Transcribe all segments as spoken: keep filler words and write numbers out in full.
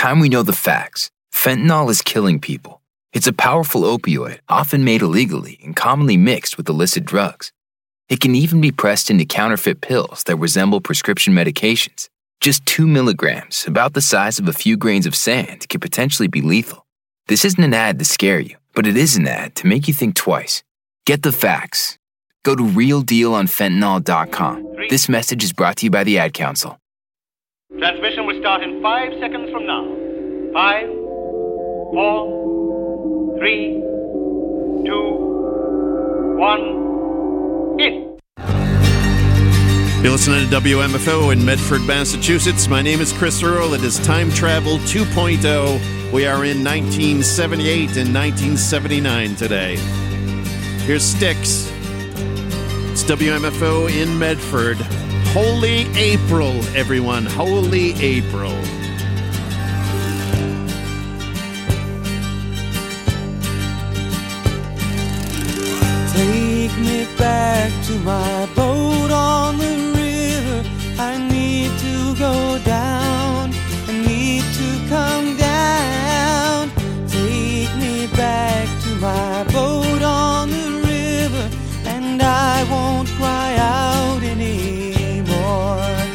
time we know the facts. Fentanyl is killing people. It's a powerful opioid, often made illegally and commonly mixed with illicit drugs. It can even be pressed into counterfeit pills that resemble prescription medications. Just two milligrams, about the size of a few grains of sand, can potentially be lethal. This isn't an ad to scare you, but it is an ad to make you think twice. Get the facts. Go to real deal on fentanyl dot com. This message is brought to you by the Ad Council. Transmission will start in five seconds from now. Five, four, three, two, one, in. You're listening to W M F O in Medford, Massachusetts. My name is Chris Earl. It is Time Travel two point oh. We are in nineteen seventy-eight and nineteen seventy-nine today. Here's Styx. It's W M F O in Medford. Holy April, everyone. Holy April. Take me back to my boat on the river. I need to go down. I need to come down. Take me back to my boat on the river, and I won't cry out anymore.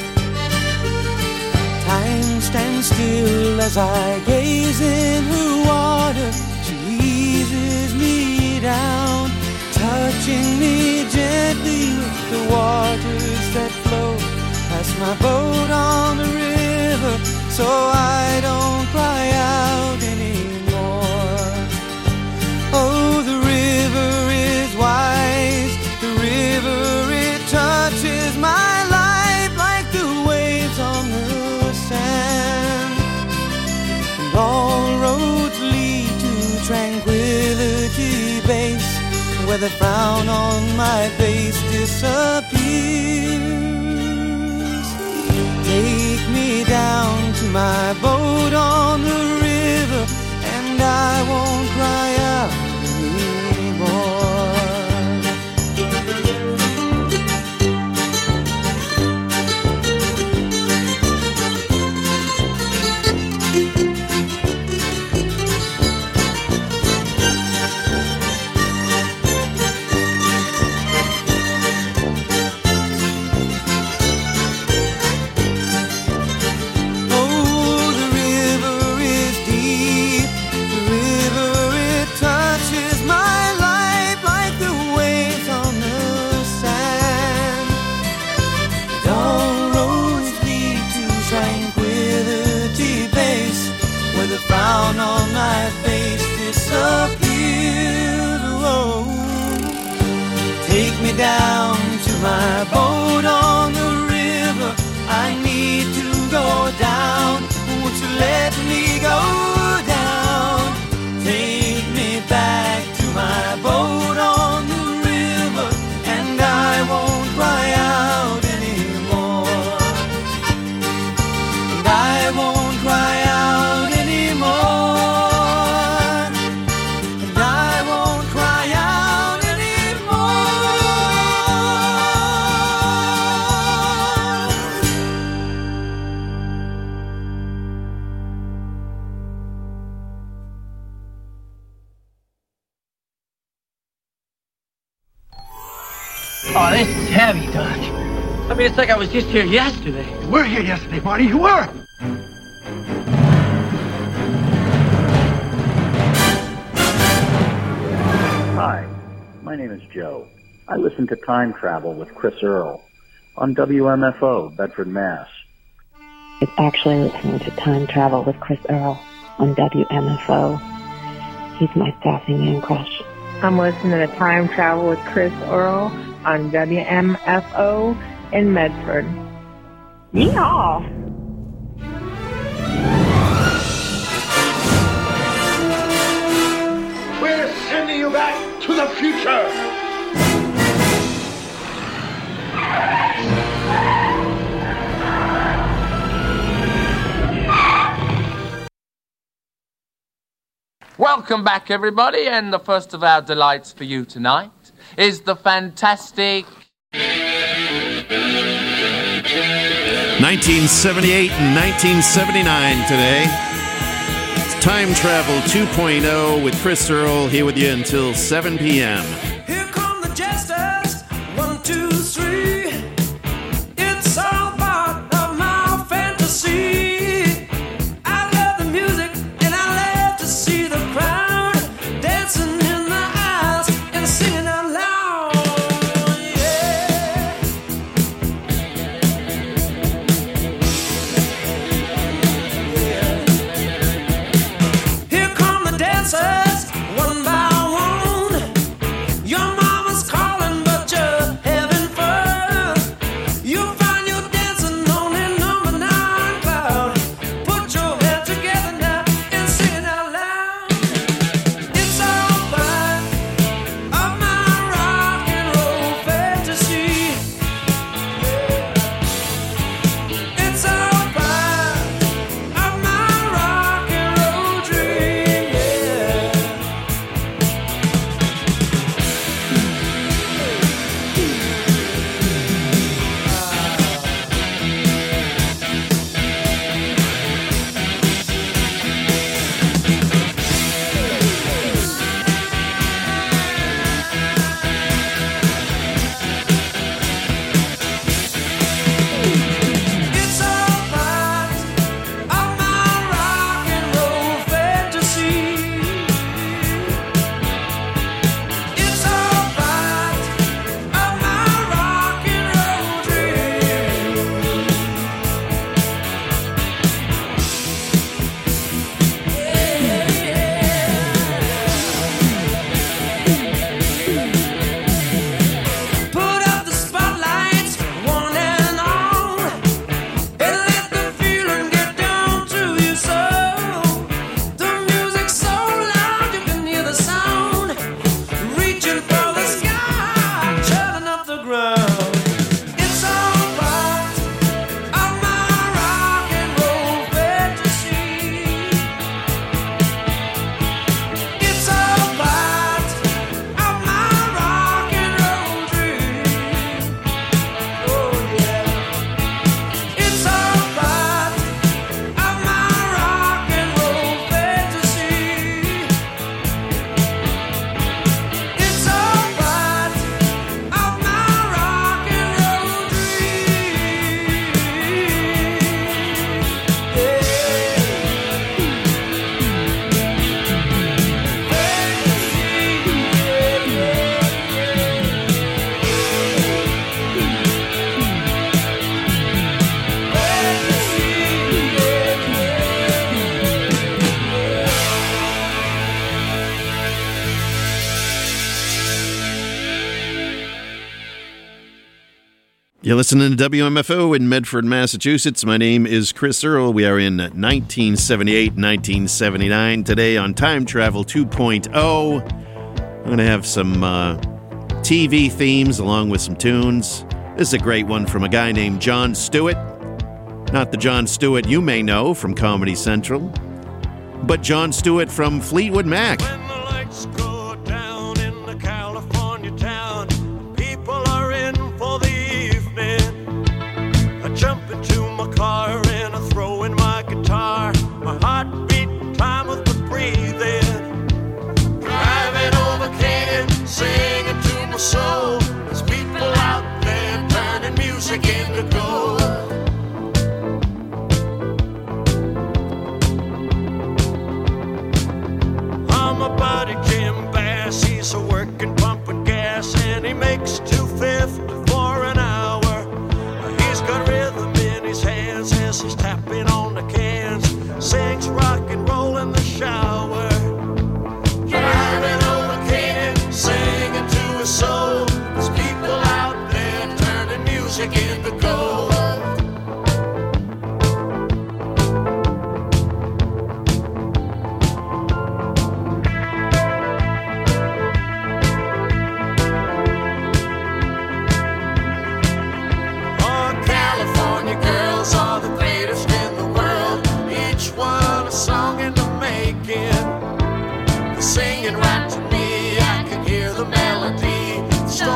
Time stands still as I gaze in her water. She eases me down, touching me gently with the waters that flow past my boat on the river, so I don't cry out anymore. Oh, the river is wise, the river, it touches my life like the waves on the sand, and all roads lead to Tranquility Base, where the frown on my face disappears. Take me down to my boat on the river, and I won't cry out anymore. Frown on my face disappears. Oh, take me down to my boat on the river. I need to go down. Won't you let me go down? Take me back to my boat on the river, and I won't cry out anymore. And I won't cry out. Oh, this is heavy, Doc. I mean, it's like I was just here yesterday. You were here yesterday, Marty. You were. Hi, my name is Joe. I listen to Time Travel with Chris Earl on W M F O, Bedford, Mass. It's actually listening to Time Travel with Chris Earl on W M F O. He's my sassy man crush. I'm listening to Time Travel with Chris Earl on W M F O in Medford. Yeehaw! We're sending you back to the future! Welcome back, everybody, and the first of our delights for you tonight is the fantastic nineteen seventy-eight and nineteen seventy-nine today. Time Travel two point oh with Chris Earl here with you until seven p.m. Here come the jesters, one, two, three. It's all part of my fantasy. I love the music and I love to see the crowd dancing in the aisles and singing out loud. Yeah. Yeah. Here come the dancers, one by one. Your mama's calling, but you're having fun. You'll find you're dancing on that number nine cloud. Put your head together now and sing it out loud. It's all part of my rock and roll fantasy. It's all part of my rock and roll dream. Yeah. It's all part of my rock and roll fantasy. It's all part of my rock and roll dream. Put up the spotlights, one and all, and let the feeling get down to your soul. The music's so loud you can hear the sound, reaching for the sky, churning up the ground. It's all part of my rock and roll fantasy. It's all part of my rock and roll dream. Oh yeah. It's all part of my rock and roll fantasy. It's all part of my rock and roll dream. You're listening to W M F O in Medford, Massachusetts. My name is Chris Earl. We are in nineteen seventy-eight, nineteen seventy-nine. Today on Time Travel two point oh. I'm going to have some uh, T V themes along with some tunes. This is a great one from a guy named Jon Stewart. Not the Jon Stewart you may know from Comedy Central, but Jon Stewart from Fleetwood Mac. When the lights go down in the California town, people are in for the evening. I jump into my car and I throw in my guitar. My heart beating time with the breathing. Driving over Canaan, singing to my soul. There's people out there turning music into gold. I'm a buddy Jim Bass, he's a working pumping gas, and he makes two fifty for an hour. He's got rhythm in his hands as he's tapping on the cans, sings rock and roll in the shower. Driving over Canaan, singing to his soul. There's people out there turning music into gold. Oh, California girls are the greatest in the world. Each one a song in the making. They're singing right to me, I can hear the melody. Stone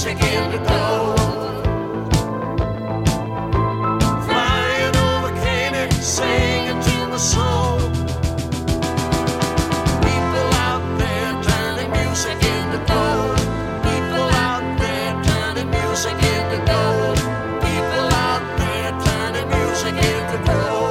music indigo. Flying over Canaan, singing to my soul. People out there turning music into gold. People out there turning music into gold. People out there turning music into gold.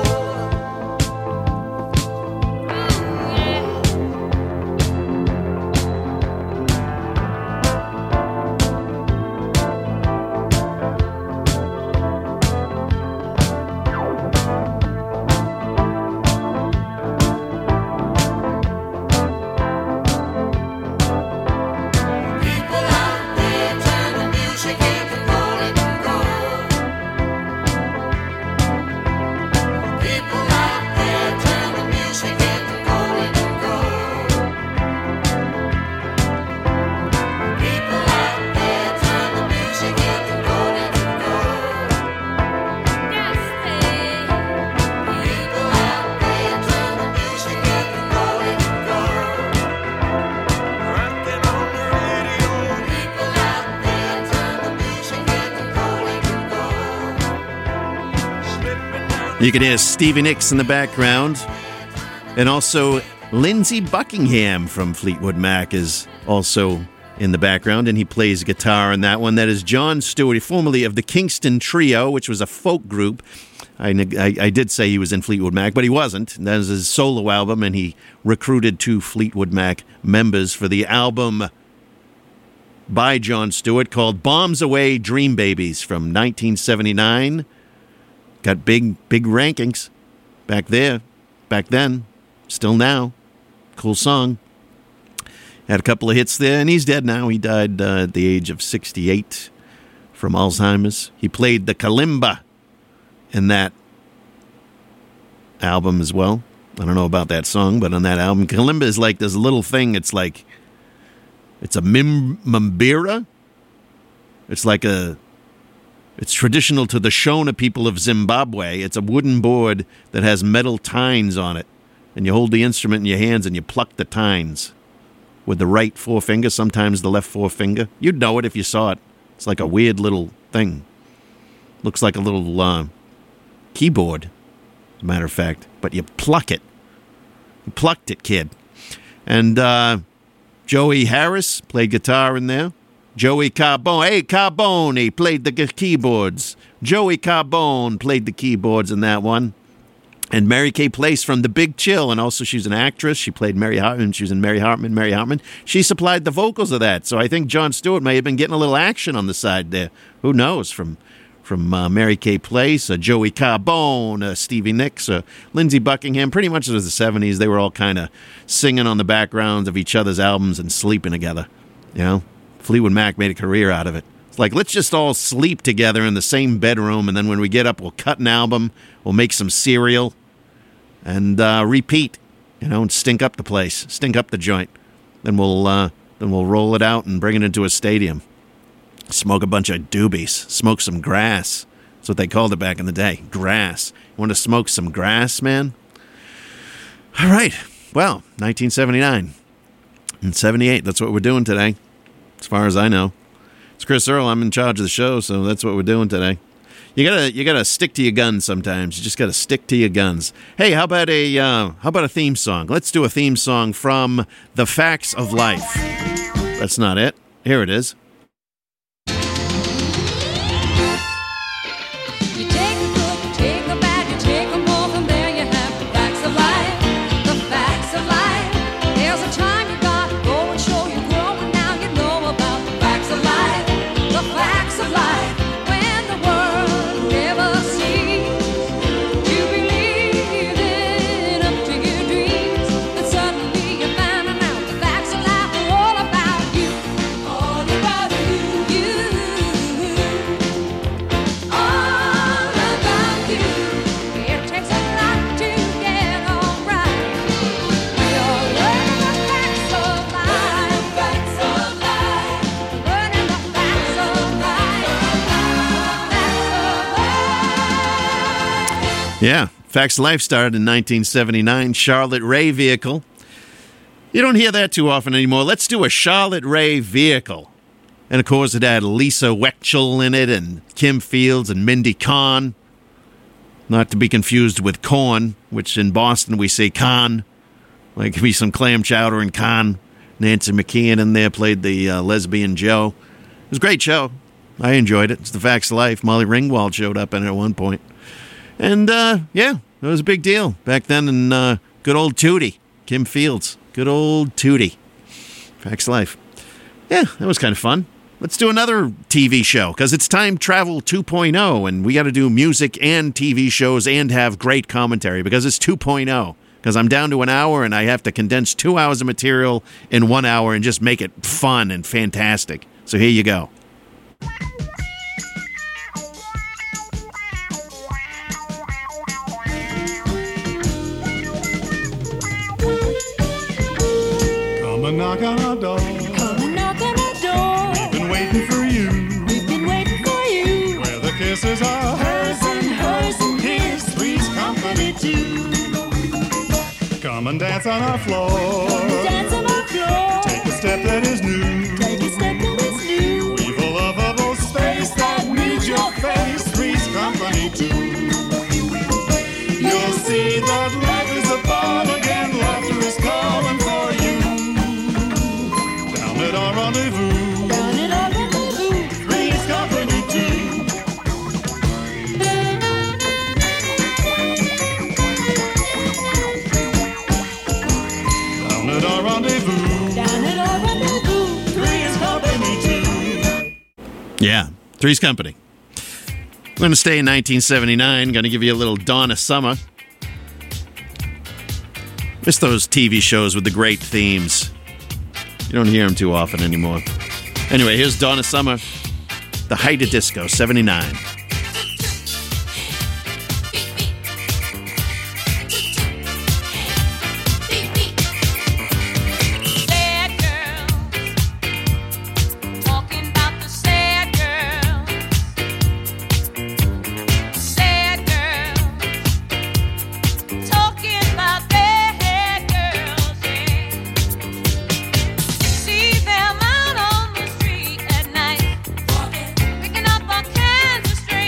You can hear Stevie Nicks in the background. And also Lindsey Buckingham from Fleetwood Mac is also in the background, and he plays guitar in that one. That is Jon Stewart, formerly of the Kingston Trio, which was a folk group. I, I, I did say he was in Fleetwood Mac, but he wasn't. That was his solo album, and he recruited two Fleetwood Mac members for the album by Jon Stewart called Bombs Away, Dream Babies from nineteen seventy-nine. Got big, big rankings back there, back then, still now. Cool song. Had a couple of hits there, and he's dead now. He died uh, at the age of sixty-eight from Alzheimer's. He played the kalimba in that album as well. I don't know about that song, but on that album, kalimba is like this little thing. It's like, it's a mim- mambira. It's like a... It's traditional to the Shona people of Zimbabwe. It's a wooden board that has metal tines on it. And you hold the instrument in your hands and you pluck the tines with the right forefinger, sometimes the left forefinger. You'd know it if you saw it. It's like a weird little thing. Looks like a little uh, keyboard, as a matter of fact. But you pluck it. You plucked it, kid. And uh, Joey Harris played guitar in there. Joey Carbone, hey, Carbone played the keyboards. Joey Carbone played the keyboards in that one. And Mary Kay Place from The Big Chill, and also she's an actress. She played Mary Hartman. She was in Mary Hartman, Mary Hartman. She supplied the vocals of that. So I think Jon Stewart may have been getting a little action on the side there. Who knows? From from uh, Mary Kay Place, uh, Joey Carbone, uh, Stevie Nicks, uh, Lindsey Buckingham. Pretty much it was the seventies. They were all kind of singing on the backgrounds of each other's albums and sleeping together, you know? Fleetwood Mac made a career out of it. It's like, let's just all sleep together in the same bedroom, and then when we get up, we'll cut an album, we'll make some cereal, and uh, repeat, you know, and stink up the place, stink up the joint. Then we'll uh, then we'll roll it out and bring it into a stadium. Smoke a bunch of doobies, smoke some grass. That's what they called it back in the day, grass. You want to smoke some grass, man? All right, well, nineteen seventy-nine and seventy-eight, that's what we're doing today. As far as I know. It's Chris Earl. I'm in charge of the show, so that's what we're doing today. You gotta you gotta stick to your guns sometimes. You just gotta stick to your guns. Hey, how about a uh, how about a theme song? Let's do a theme song from The Facts of Life. That's not it. Here it is. Yeah, Facts of Life started in nineteen seventy-nine, Charlotte Ray vehicle. You don't hear that too often anymore. Let's do a Charlotte Ray vehicle. And, of course, it had Lisa Wechsel in it and Kim Fields and Mindy Kahn. Not to be confused with corn, which in Boston we say con. Like, could be some clam chowder and con. Nancy McKeon in there played the uh, lesbian Joe. It was a great show. I enjoyed it. It's the facts of life. Molly Ringwald showed up in it at one point. And, uh, yeah, it was a big deal back then in uh, good old Tootie. Kim Fields. Good old Tootie. Facts of life. Yeah, that was kind of fun. Let's do another T V show, because it's Time Travel two point oh, and we got to do music and T V shows and have great commentary, because it's two point oh. Because I'm down to an hour, and I have to condense two hours of material in one hour and just make it fun and fantastic. So here you go. Come and knock on our door. Come and knock on our door. We've been waiting for you. We've been waiting for you. Where the kisses are hers and hers and his. Three's company too. Come and dance on our floor. Come and dance on our floor. Take a step that is new. Take a step that is new. We've a lovable space that needs your face. Three's company too. You'll see that life is upon again. Laughter is calling for you. Down at our rendezvous. Down at our rendezvous. Three's company too. Down at our rendezvous. Down at our rendezvous. Three's company too. Yeah, Three's Company. I'm going to stay in nineteen seventy-nine. Going to give you a little Donna Summer. Miss those T V shows with the great themes. You don't hear them too often anymore. Anyway, here's Donna Summer, The Height of Disco, seventy-nine. Sad girls, talking about the sad girls. Sad girls, talking about bad girls, yeah. See them out on the street at night, picking up all kinds of strange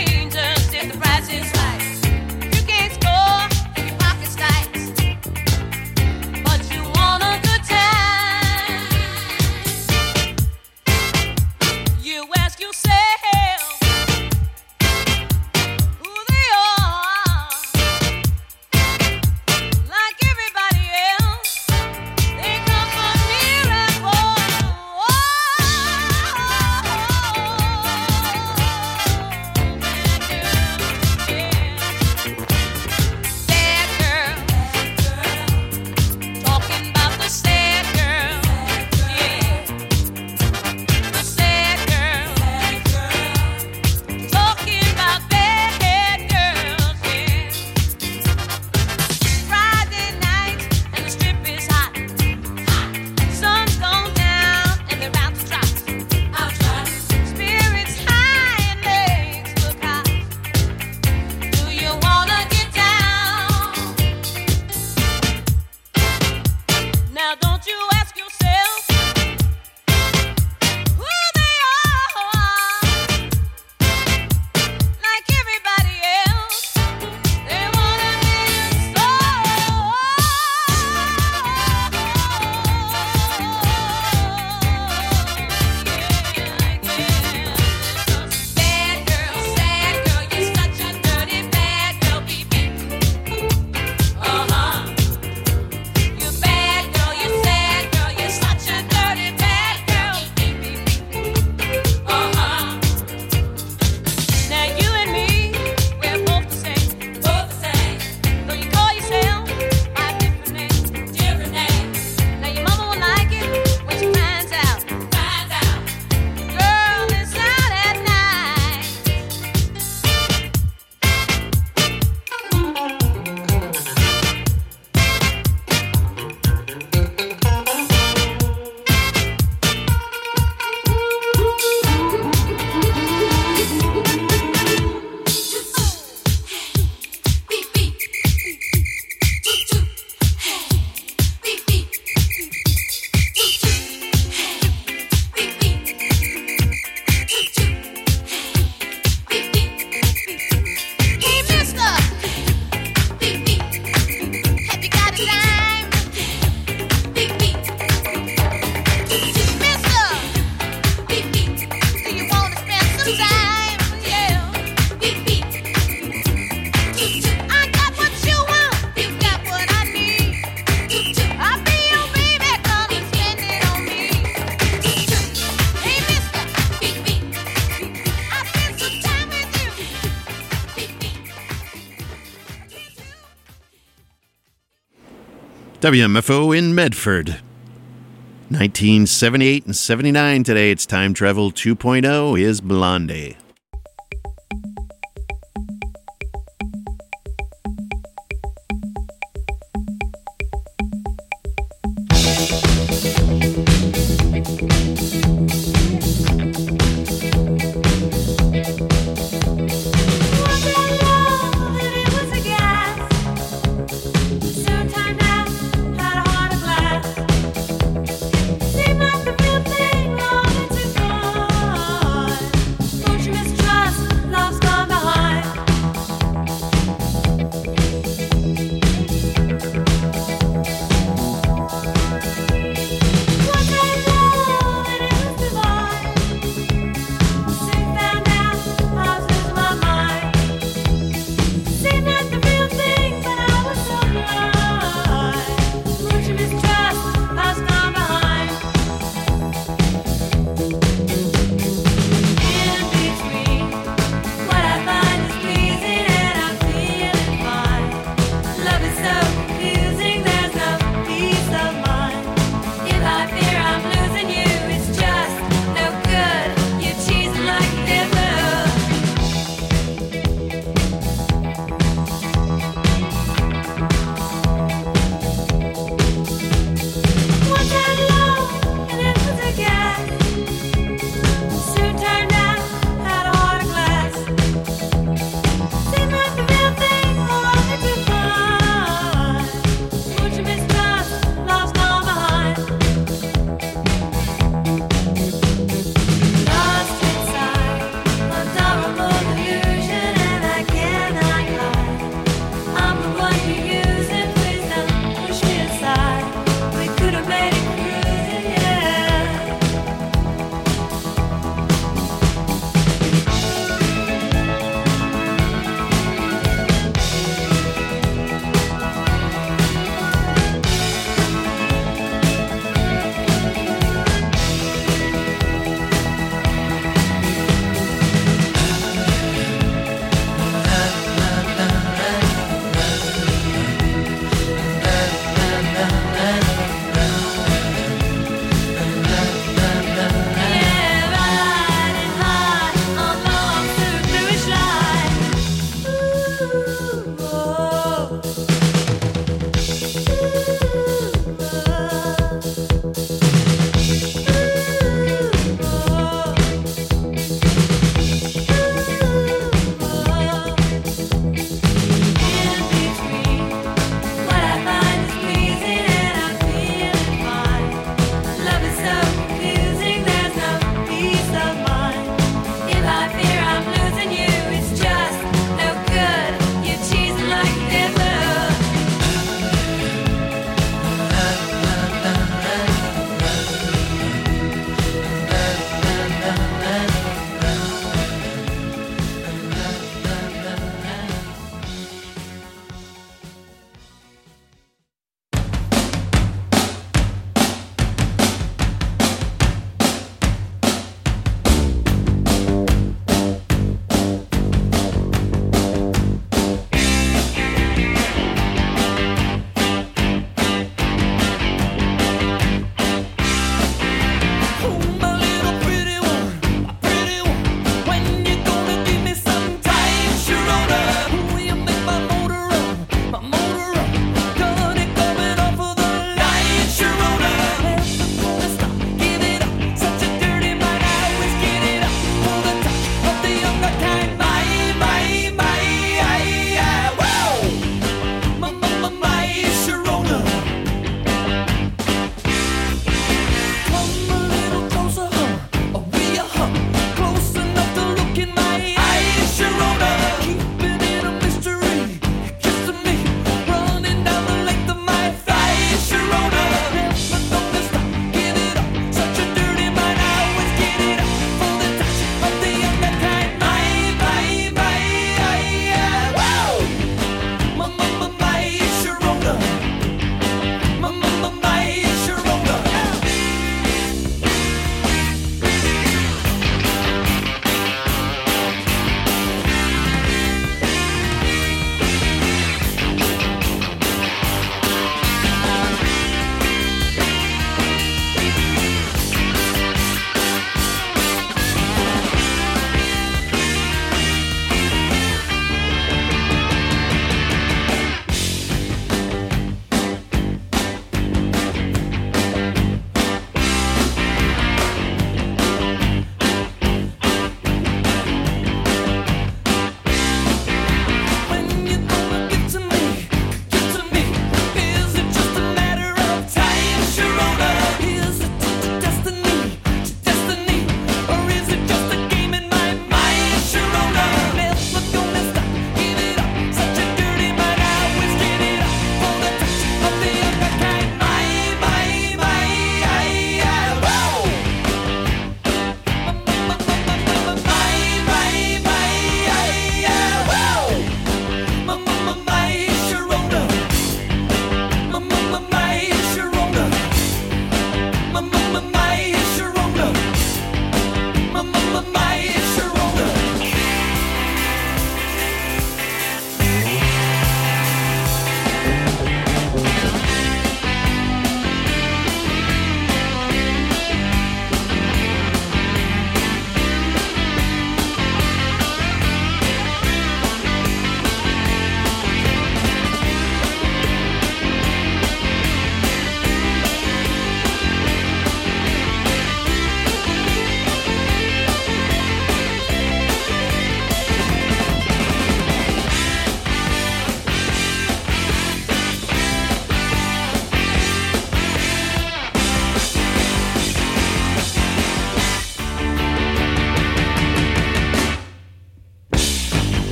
W M F O in Medford. nineteen seventy-eight and seventy-nine today. It's Time Travel two point oh is Blondie. Seemed like the real thing, all into God.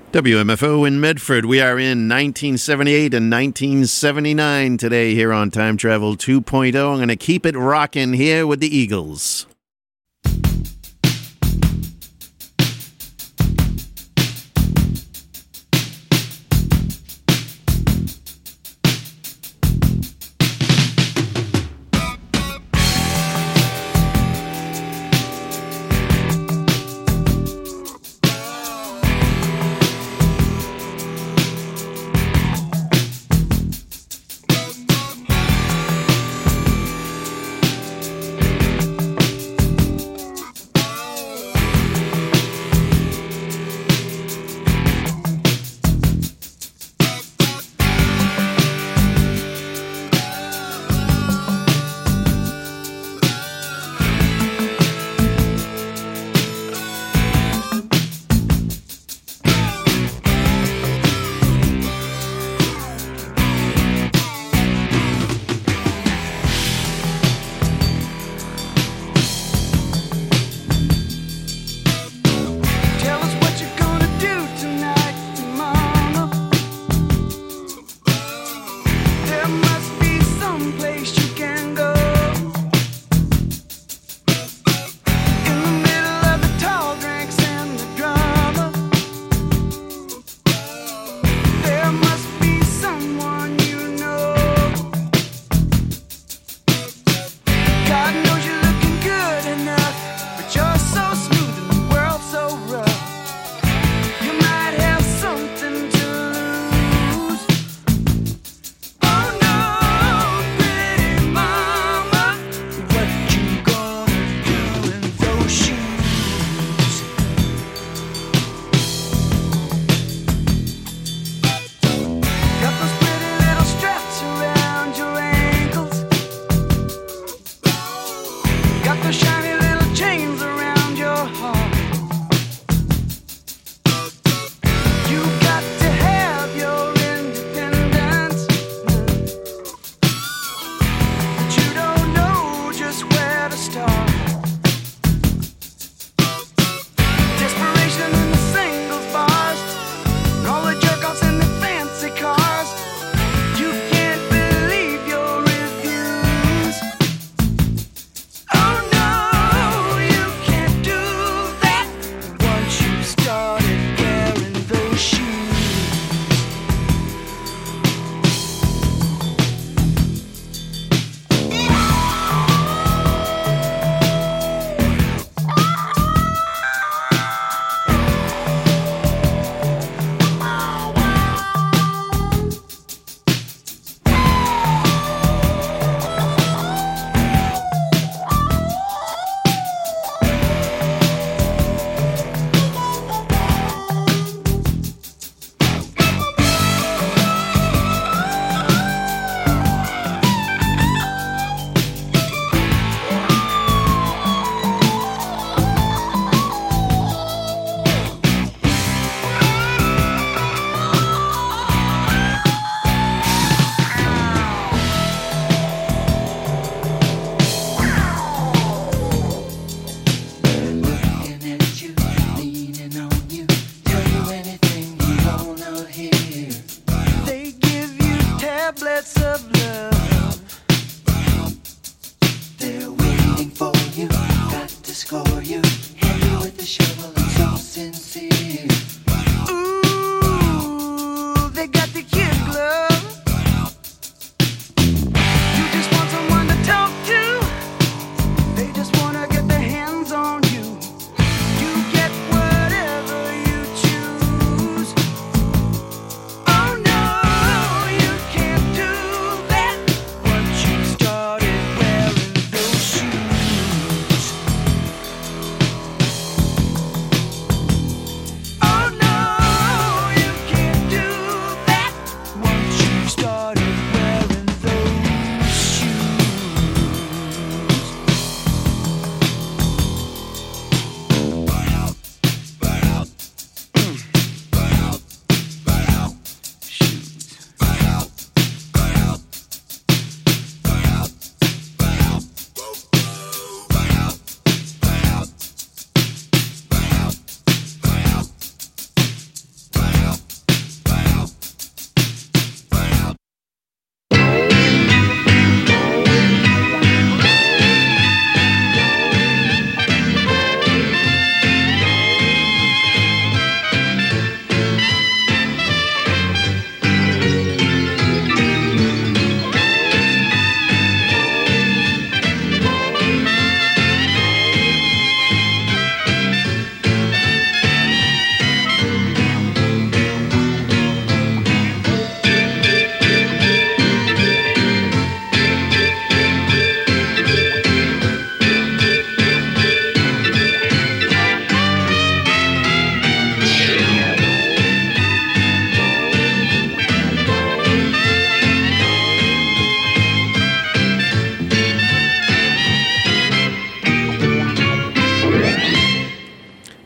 W M F O in Medford. We are in nineteen seventy-eight and nineteen seventy-nine today here on Time Travel two point oh. I'm going to keep it rocking here with the Eagles.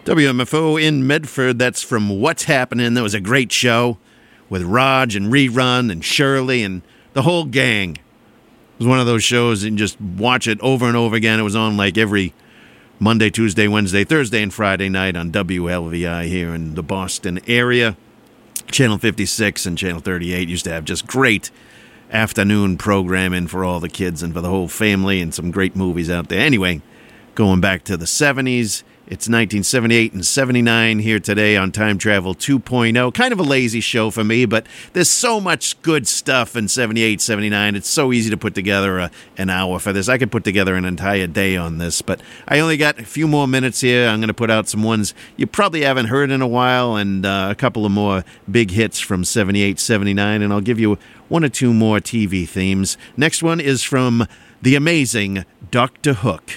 W M F O in Medford, that's from What's Happening. That was a great show with Raj and Rerun and Shirley and the whole gang. It was one of those shows and just watch it over and over again. It was on like every Monday, Tuesday, Wednesday, Thursday, and Friday night on W L V I here in the Boston area. Channel fifty-six and Channel thirty-eight used to have just great afternoon programming for all the kids and for the whole family and some great movies out there. Anyway, going back to the seventies, it's nineteen seventy-eight and seventy-nine here today on Time Travel two point oh. Kind of a lazy show for me, but there's so much good stuff in seventy-eight, seventy-nine. It's so easy to put together a, an hour for this. I could put together an entire day on this, but I only got a few more minutes here. I'm going to put out some ones you probably haven't heard in a while and uh, a couple of more big hits from seventy-eight, seventy-nine, and I'll give you one or two more T V themes. Next one is from the amazing Doctor Hook.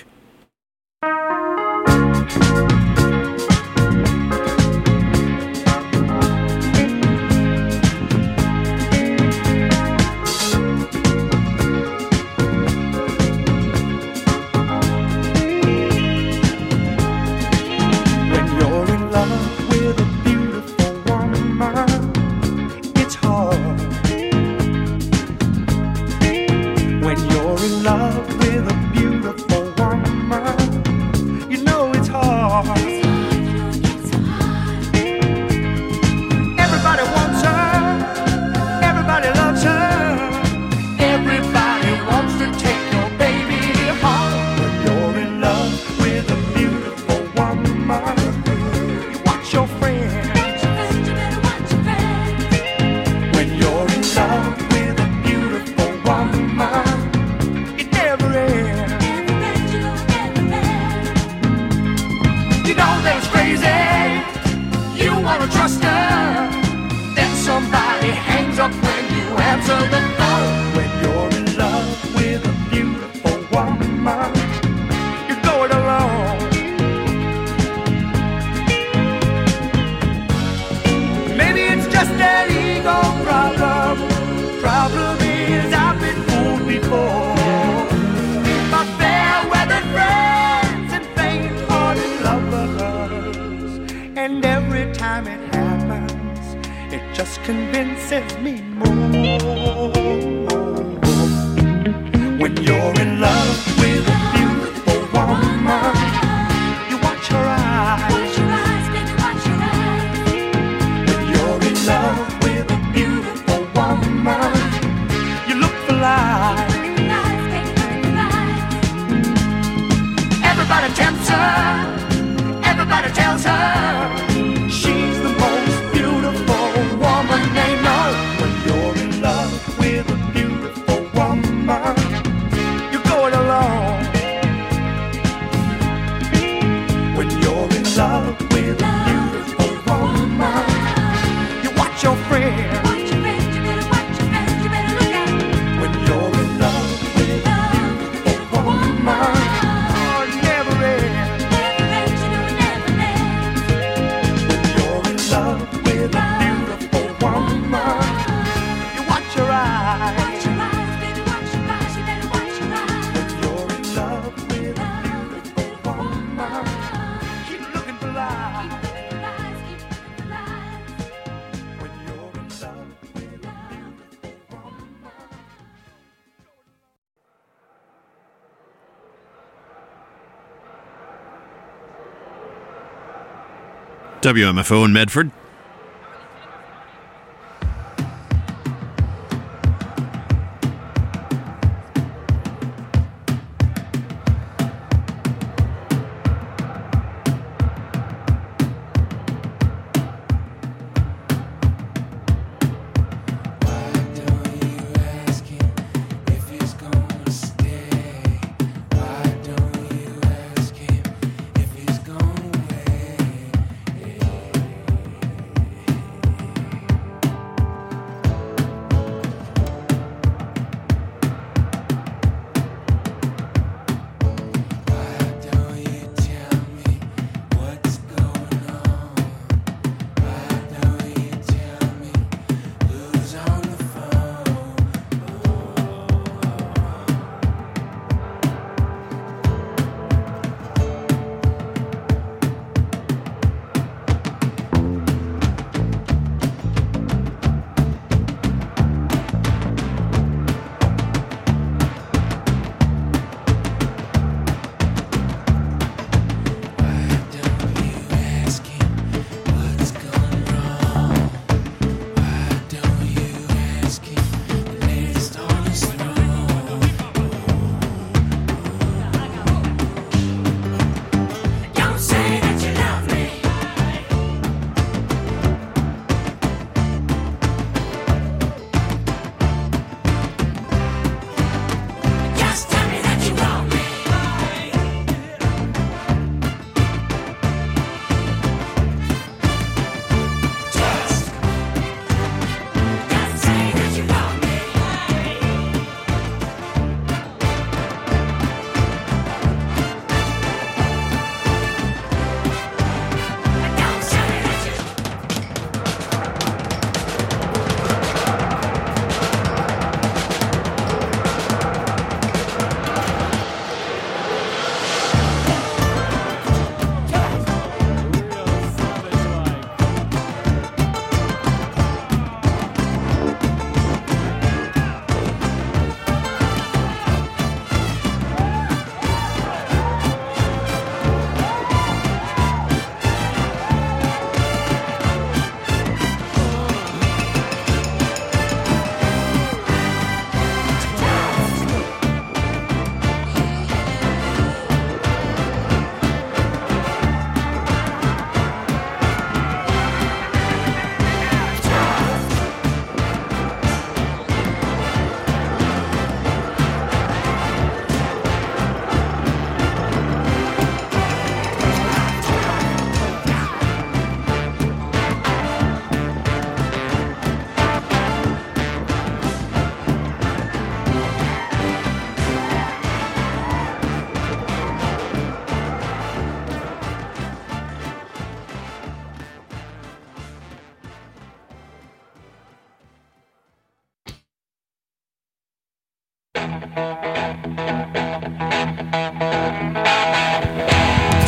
W M F O in Medford.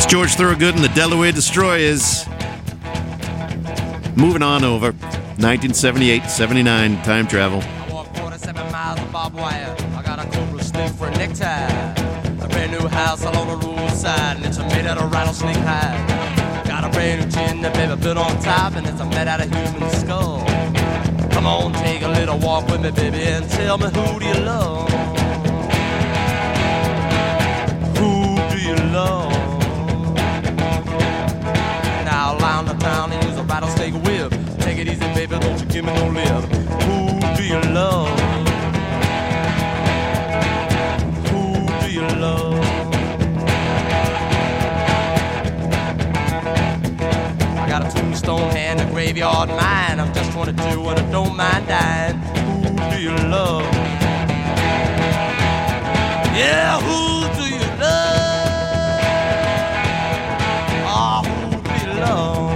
George Thorogood and the Delaware Destroyers. Moving on over. nineteen seventy-eight seventy-nine, time travel. I walk forty-seven miles of barbed wire. I got a cobra snake for a necktie. A brand new house along the roadside, and it's made out of rattlesnake hide. Got a brand new chin that baby built on top, and it's made out of human skull. Come on, take a little walk with me, baby, and tell me, who do you love? Who do you love? Now around the town and use a rattlesnake whip. Take it easy, baby, don't you give me no lip. Who do you love? Who do you love? I got a tombstone hand, a graveyard mind. I'm just twenty-two and I don't mind dying. Who do you love? Yeah, who do you love? Oh, who do you love?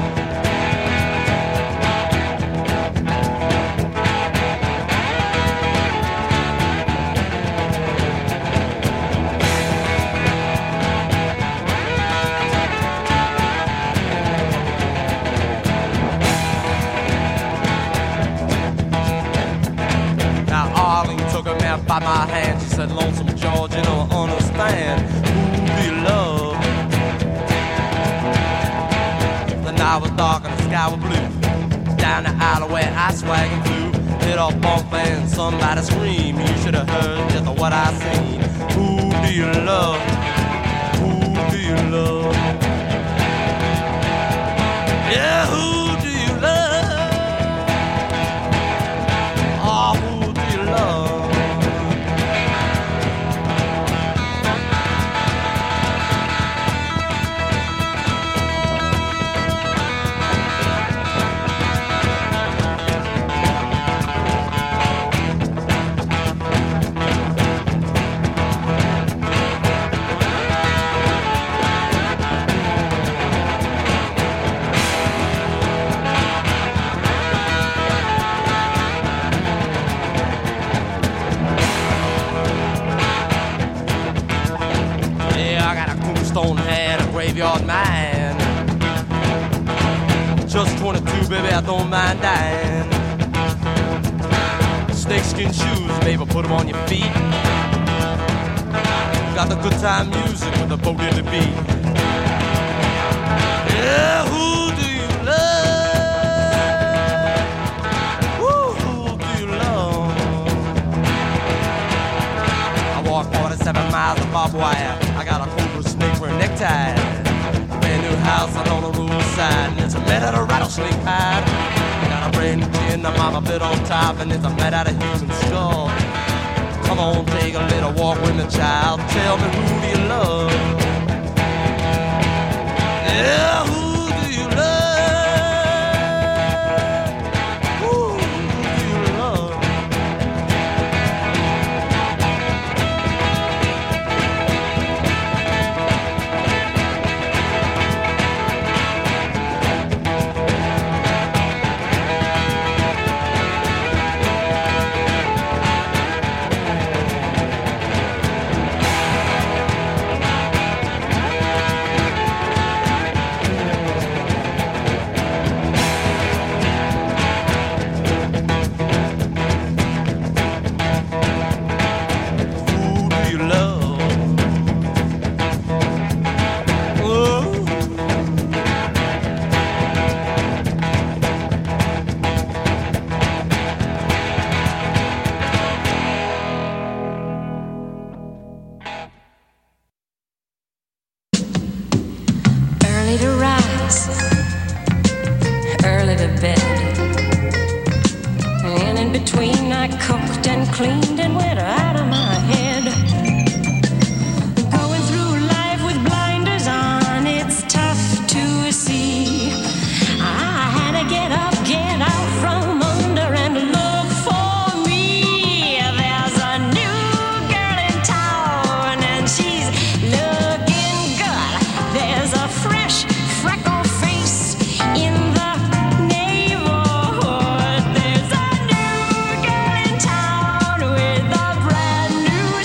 By my hand, she said, Lonesome George, you don't understand. Who do you love? The night was dark and the sky was blue. Down the alleyway, I swag and flew. Hit a bump and somebody scream. You should have heard just what I seen. Who do you love? Who do you love? Yeah, who do you love? Oh, who do you love? Graveyard man. Just twenty-two, baby, I don't mind dying. Snakeskin shoes, baby, put them on your feet. Got the good time music with the boat in the beat. Yeah, who do you love? Woo, who do you love? I walk forty-seven miles of barbed wire. I got a cobra snake for a necktie. Brand new house on the roadside, and it's a made out of rattlesnake hide. Got a brand new chin, the mama bit on top, and it's a made out of human skull. Come on, take a little walk with me, child. Tell me, who do you love? Yeah, who do you love? Who do you love? There's a new girl in town with a brand new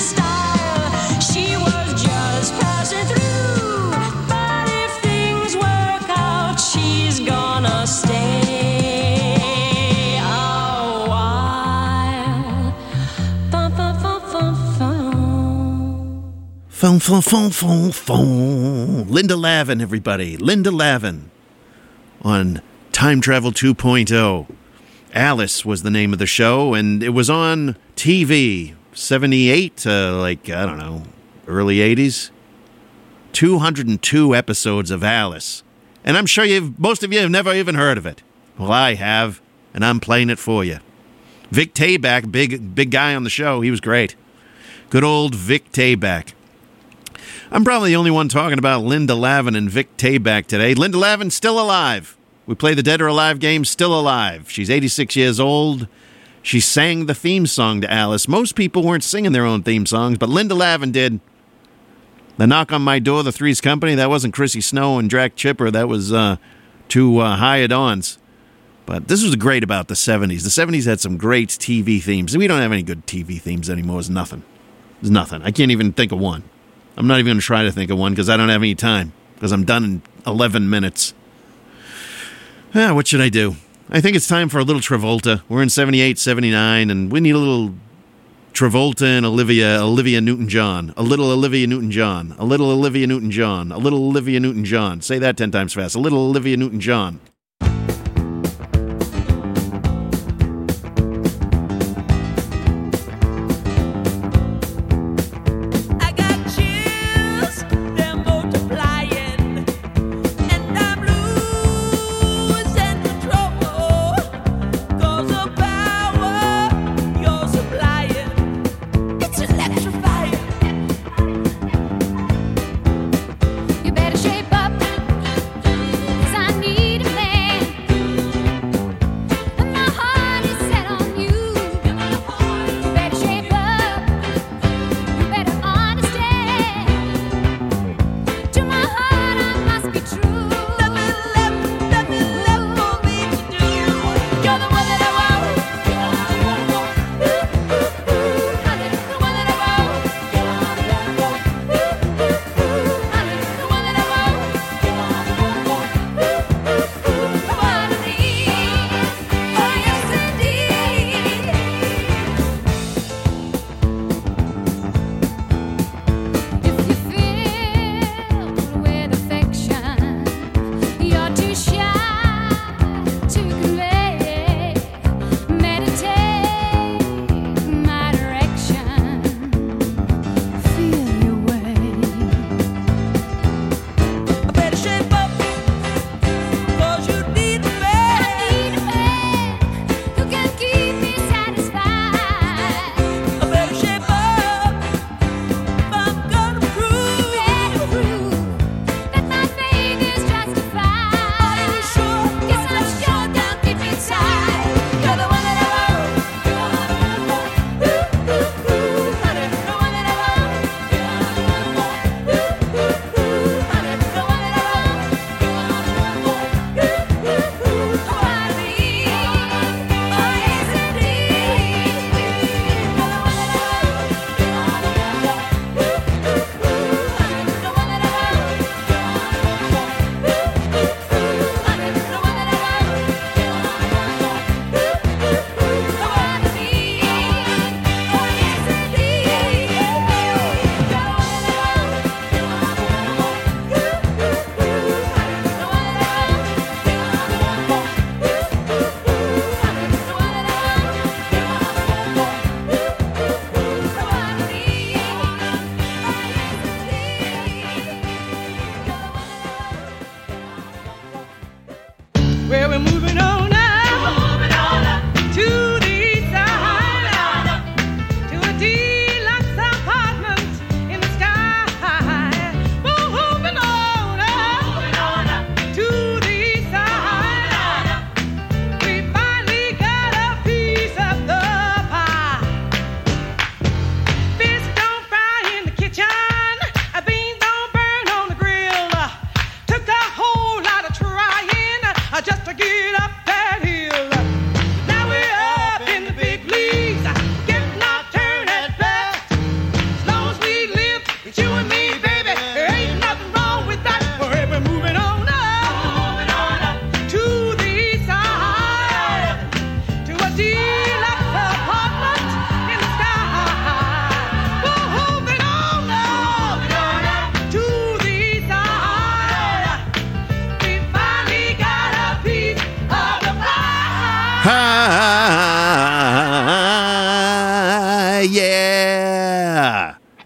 Phone, phone, phone, phone, phone. Linda Lavin, everybody. Linda Lavin on Time Travel two point oh. Alice was the name of the show, and it was on T V, seventy-eight to, like, I don't know, early eighties. two hundred two episodes of Alice. And I'm sure you've, most of you have never even heard of it. Well, I have, and I'm playing it for you. Vic Tayback, big, big guy on the show, he was great. Good old Vic Tayback. I'm probably the only one talking about Linda Lavin and Vic Tayback today. Linda Lavin, still alive. We play the Dead or Alive game, still alive. She's eighty-six years old. She sang the theme song to Alice. Most people weren't singing their own theme songs, but Linda Lavin did. The Knock on My Door, the Three's Company, that wasn't Chrissy Snow and Drac Chipper. That was uh, two uh, hired-ons. But this was great about the seventies. The seventies had some great T V themes. We don't have any good T V themes anymore. It's nothing. There's nothing. I can't even think of one. I'm not even going to try to think of one because I don't have any time. Because I'm done in eleven minutes. Ah, what should I do? I think it's time for a little Travolta. We're in seventy-eight, seventy-nine, and we need a little Travolta and Olivia, Olivia Newton-John. A little Olivia Newton-John. A little Olivia Newton-John. A little Olivia Newton-John. Say that ten times fast. A little Olivia Newton-John. You better shape up, 'cause I need a man.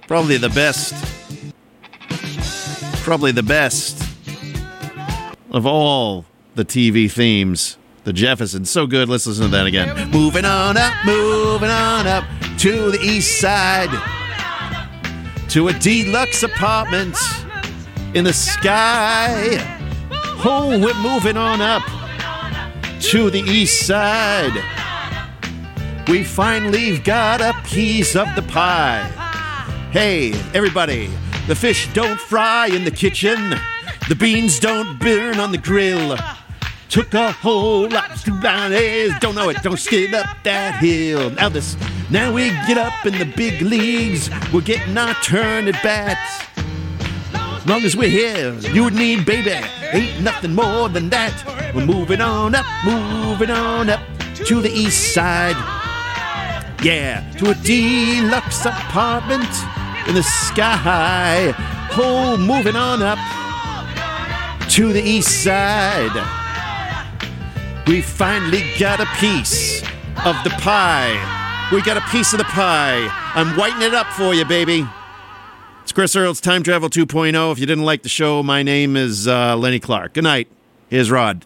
Probably the best. Probably the best of all the T V themes. The Jeffersons. So good. Let's listen to that again. Moving on up, moving on up to the east side. To a deluxe apartment in the sky. Oh, we're moving on up to the east side. We finally got a piece of the pie. Hey, everybody, the fish don't fry in the kitchen. The beans don't burn on the grill. Took a whole lot to bodies. Don't know it, don't skid up that hill. Now this, now we get up in the big leagues. We're getting our turn at bats. As long as we're here, you and me, baby, ain't nothing more than that. We're moving on up, moving on up to the east side. Yeah, to a deluxe apartment in the sky. Oh, moving on up to the east side. We finally got a piece of the pie. We got a piece of the pie. I'm whitening it up for you, baby. It's Chris Earl's Time Travel two point oh. If you didn't like the show, my name is uh, Lenny Clark. Good night. Here's Rod.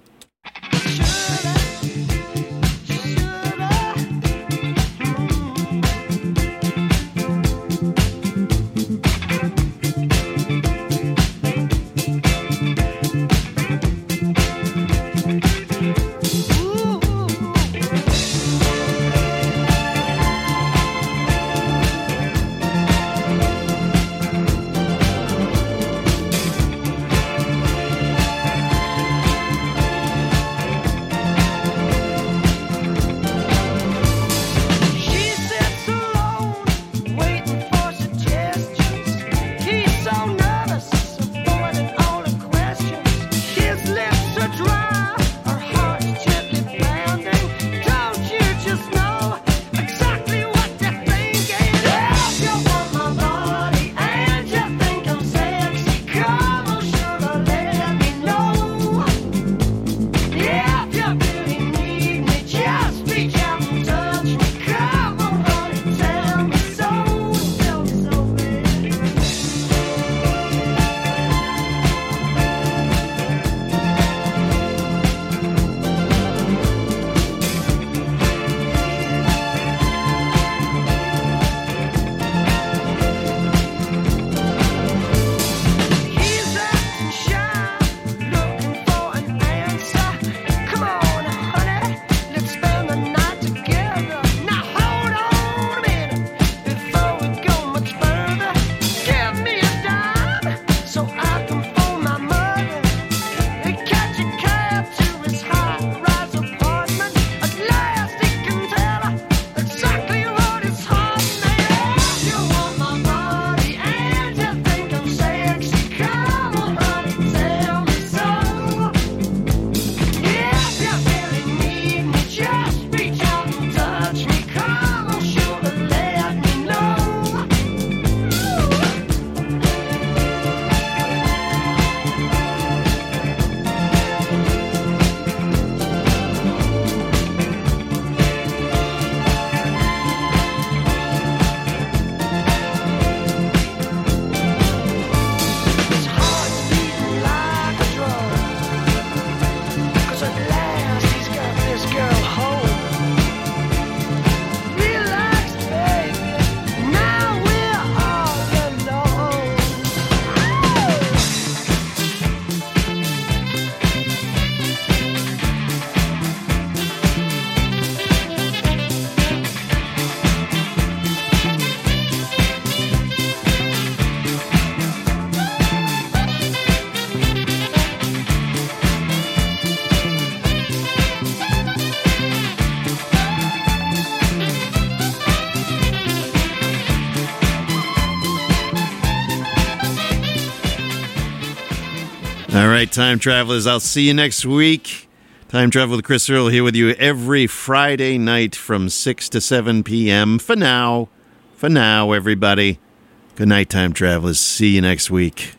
All right, time travelers, I'll see you next week. Time Travel with Chris Earl here with you every Friday night from six to seven p.m. For now. For now, everybody. Good night, time travelers. See you next week.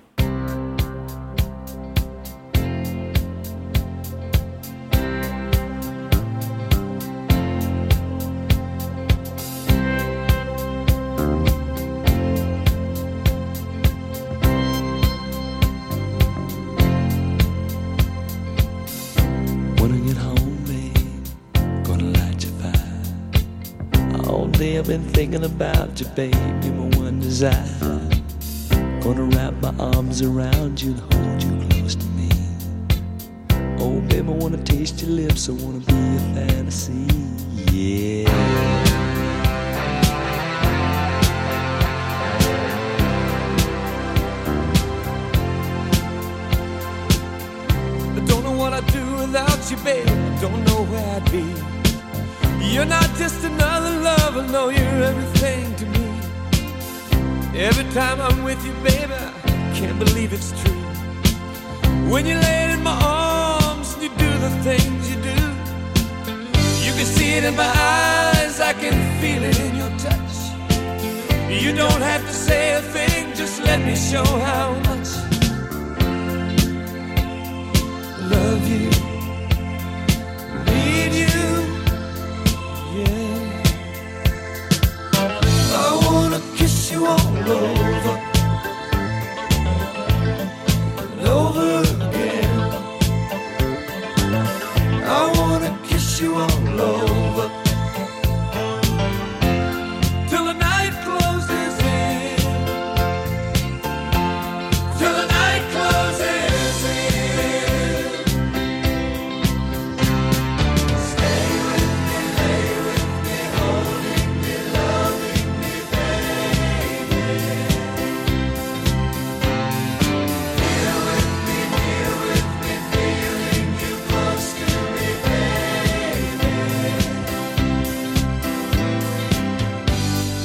I've been thinking about you, babe. You're my one desire. Gonna wrap my arms around you and hold you close to me. Oh, babe, I wanna taste your lips. I wanna be your fantasy. Yeah. I don't know what I'd do without you, babe. I don't know where I'd be. You're not just another lover, no, you're everything to me. Every time I'm with you, baby, I can't believe it's true. When you lay in my arms and you do the things you do, you can see it in my eyes, I can feel it in your touch. You don't have to say a thing, just let me show how much I love you, need you. Yeah, I wanna kiss you all over.